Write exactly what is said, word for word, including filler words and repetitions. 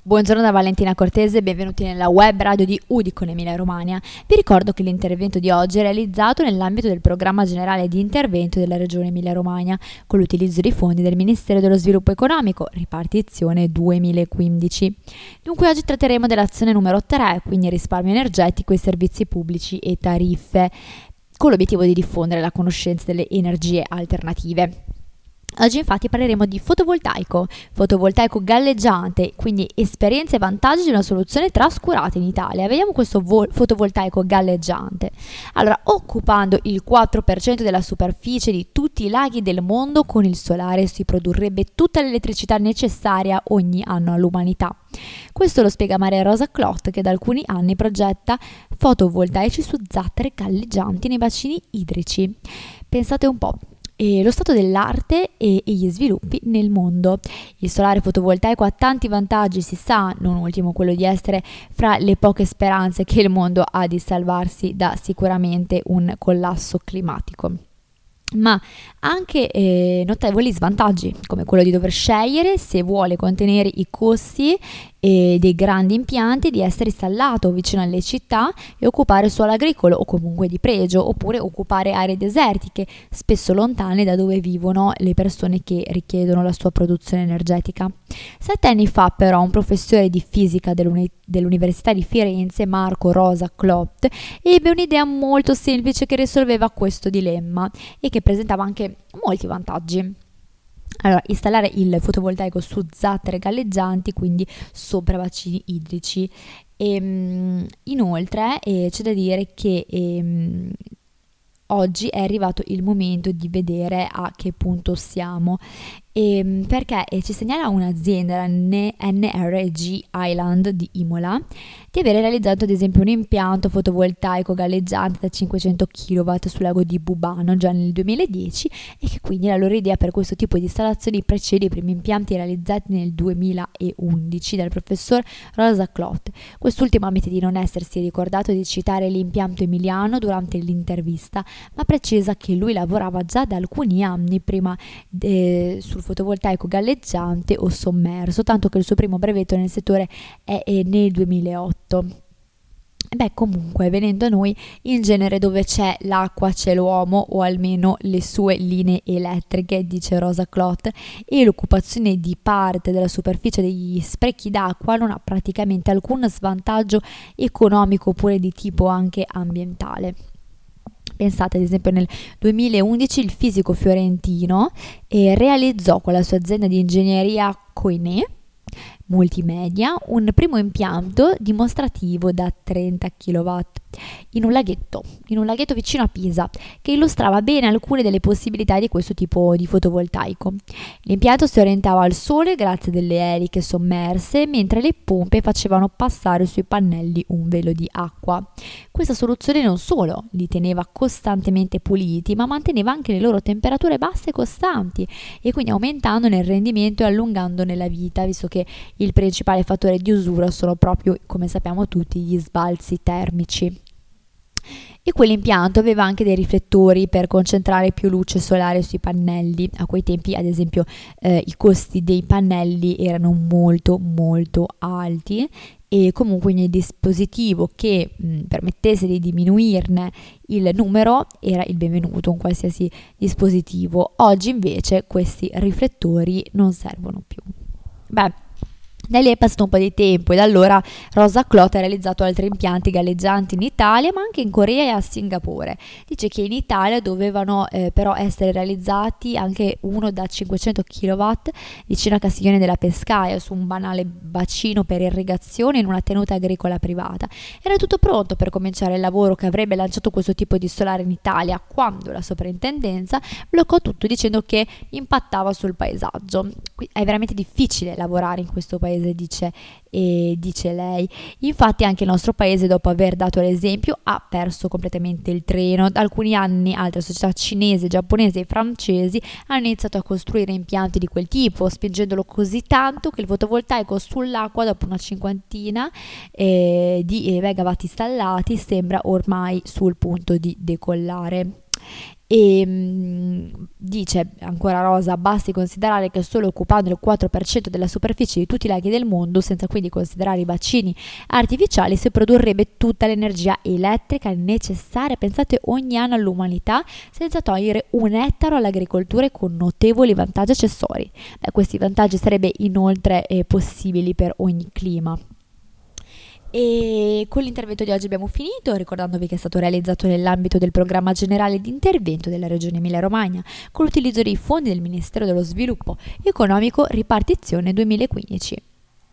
Buongiorno da Valentina Cortese e benvenuti nella web radio di Udicon Emilia Romagna. Vi ricordo che l'intervento di oggi è realizzato nell'ambito del programma generale di intervento della Regione Emilia Romagna con l'utilizzo di fondi del Ministero dello Sviluppo Economico, ripartizione duemilaquindici. Dunque oggi tratteremo dell'azione numero tre, quindi risparmio energetico e servizi pubblici e tariffe, con l'obiettivo di diffondere la conoscenza delle energie alternative. Oggi infatti parleremo di fotovoltaico, fotovoltaico galleggiante, quindi esperienze e vantaggi di una soluzione trascurata in Italia. Vediamo questo vo- fotovoltaico galleggiante. Allora, occupando il quattro per cento della superficie di tutti i laghi del mondo, con il solare si produrrebbe tutta l'elettricità necessaria ogni anno all'umanità. Questo lo spiega Maria Rosa Clot, che da alcuni anni progetta fotovoltaici su zattere galleggianti nei bacini idrici. Pensate un po'. E lo stato dell'arte e, e gli sviluppi nel mondo. Il solare fotovoltaico ha tanti vantaggi, si sa, non ultimo quello di essere fra le poche speranze che il mondo ha di salvarsi da sicuramente un collasso climatico, ma anche eh, notevoli svantaggi, come quello di dover scegliere, se vuole contenere i costi eh, dei grandi impianti, di essere installato vicino alle città e occupare suolo agricolo o comunque di pregio, oppure occupare aree desertiche, spesso lontane da dove vivono le persone che richiedono la sua produzione energetica. Sette anni fa però un professore di fisica dell'uni- dell'Università di Firenze, Marco Rosa Clot, ebbe un'idea molto semplice che risolveva questo dilemma e che presentava anche molti vantaggi. Allora, installare il fotovoltaico su zattere galleggianti, quindi sopra bacini idrici. E, um, inoltre eh, c'è da dire che um, oggi è arrivato il momento di vedere a che punto siamo, e, perché eh, ci segnala un'azienda, la N R G Island di Imola, di avere realizzato ad esempio un impianto fotovoltaico galleggiante da cinquecento chilowatt sul lago di Bubano già nel duemiladieci, e che quindi la loro idea per questo tipo di installazioni precede i primi impianti realizzati nel duemilaundici dal professor Rosa Clot. Quest'ultimo ammette di non essersi ricordato di citare l'impianto emiliano durante l'intervista, ma precisa che lui lavorava già da alcuni anni prima eh, sul fotovoltaico galleggiante o sommerso, tanto che il suo primo brevetto nel settore è, è nel duemilaotto. Beh, comunque, venendo a noi, in genere dove c'è l'acqua c'è l'uomo, o almeno le sue linee elettriche, dice Rosa Clot, e l'occupazione di parte della superficie degli sprechi d'acqua non ha praticamente alcun svantaggio economico oppure di tipo anche ambientale. Pensate ad esempio nel duemilaundici il fisico fiorentino eh, realizzò con la sua azienda di ingegneria Koiné multimedia un primo impianto dimostrativo da trenta chilowatt in un laghetto, in un laghetto vicino a Pisa, che illustrava bene alcune delle possibilità di questo tipo di fotovoltaico. L'impianto si orientava al sole grazie a delle eliche sommerse, mentre le pompe facevano passare sui pannelli un velo di acqua. Questa soluzione non solo li teneva costantemente puliti, ma manteneva anche le loro temperature basse e costanti, e quindi aumentandone il rendimento e allungandone la vita, visto che il principale fattore di usura sono proprio, come sappiamo tutti, gli sbalzi termici. E quell'impianto aveva anche dei riflettori per concentrare più luce solare sui pannelli. A quei tempi, ad esempio, eh, i costi dei pannelli erano molto molto alti, e comunque ogni dispositivo che mh, permettesse di diminuirne il numero era il benvenuto, un qualsiasi dispositivo. Oggi invece questi riflettori non servono più. Beh, da lì è passato un po' di tempo, e da allora Rosa Clot ha realizzato altri impianti galleggianti in Italia, ma anche in Corea e a Singapore. Dice che in Italia dovevano eh, però essere realizzati anche uno da cinquecento chilowatt vicino a Castiglione della Pescaia, su un banale bacino per irrigazione in una tenuta agricola privata. Era tutto pronto per cominciare il lavoro che avrebbe lanciato questo tipo di solare in Italia, quando la soprintendenza bloccò tutto dicendo che impattava sul paesaggio. È veramente difficile lavorare in questo paese, dice, e dice lei. Infatti anche il nostro paese, dopo aver dato l'esempio, ha perso completamente il treno. Da alcuni anni altre società cinesi, giapponesi e francesi hanno iniziato a costruire impianti di quel tipo, spingendolo così tanto che il fotovoltaico sull'acqua, dopo una cinquantina eh, di eh, megawatt installati, sembra ormai sul punto di decollare. E mh, dice ancora Rosa: basti considerare che solo occupando il quattro per cento della superficie di tutti i laghi del mondo, senza quindi considerare i bacini artificiali, si produrrebbe tutta l'energia elettrica necessaria, pensate, ogni anno all'umanità, senza togliere un ettaro all'agricoltura e con notevoli vantaggi accessori. Beh, questi vantaggi sarebbero inoltre eh, possibili per ogni clima. E con l'intervento di oggi abbiamo finito, ricordandovi che è stato realizzato nell'ambito del programma generale di intervento della Regione Emilia-Romagna con l'utilizzo dei fondi del Ministero dello Sviluppo Economico Ripartizione duemilaquindici.